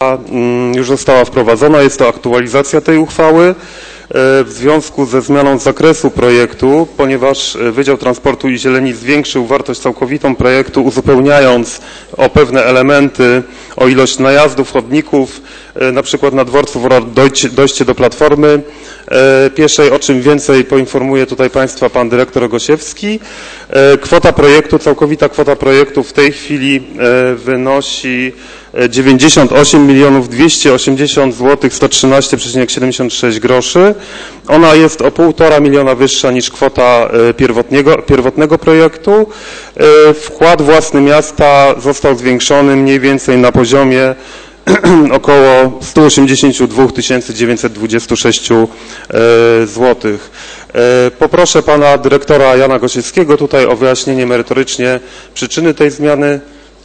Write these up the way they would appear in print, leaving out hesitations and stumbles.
już została wprowadzona. Jest to aktualizacja tej uchwały w związku ze zmianą zakresu projektu, ponieważ Wydział Transportu i Zieleni zwiększył wartość całkowitą projektu, uzupełniając o pewne elementy, o ilość najazdów, chodników, na przykład na dworcu dojście do platformy pieszej, o czym więcej poinformuje tutaj Państwa pan dyrektor Gosiewski. Kwota projektu, całkowita kwota projektu w tej chwili wynosi 98 280 zł 113,76 groszy. Ona jest o 1,5 miliona wyższa niż kwota pierwotnego projektu. Wkład własny miasta został zwiększony mniej więcej na poziomie około 182 926 zł. Poproszę pana dyrektora Jana Gosiewskiego tutaj o wyjaśnienie merytorycznie przyczyny tej zmiany.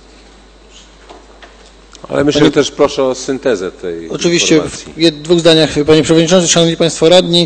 Ale myślę, że też proszę o syntezę tej Oczywiście informacji. w dwóch zdaniach, panie przewodniczący, szanowni państwo radni.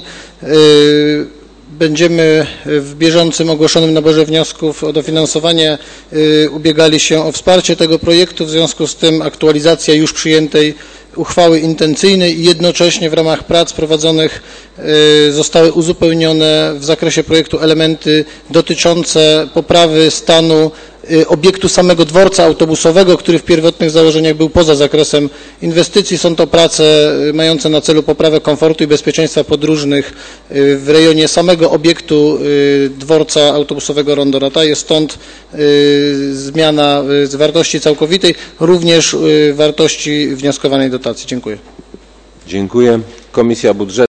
Będziemy w bieżącym ogłoszonym naborze wniosków o dofinansowanie ubiegali się o wsparcie tego projektu. W związku z tym aktualizacja już przyjętej uchwały intencyjnej i jednocześnie w ramach prac prowadzonych zostały uzupełnione w zakresie projektu elementy dotyczące poprawy stanu obiektu samego dworca autobusowego, który w pierwotnych założeniach był poza zakresem inwestycji. Są to prace mające na celu poprawę komfortu i bezpieczeństwa podróżnych w rejonie samego obiektu dworca autobusowego Rondo Rataje, stąd zmiana z wartości całkowitej, również wartości wnioskowanej dotacji. Dziękuję. Dziękuję. Komisja Budżetu.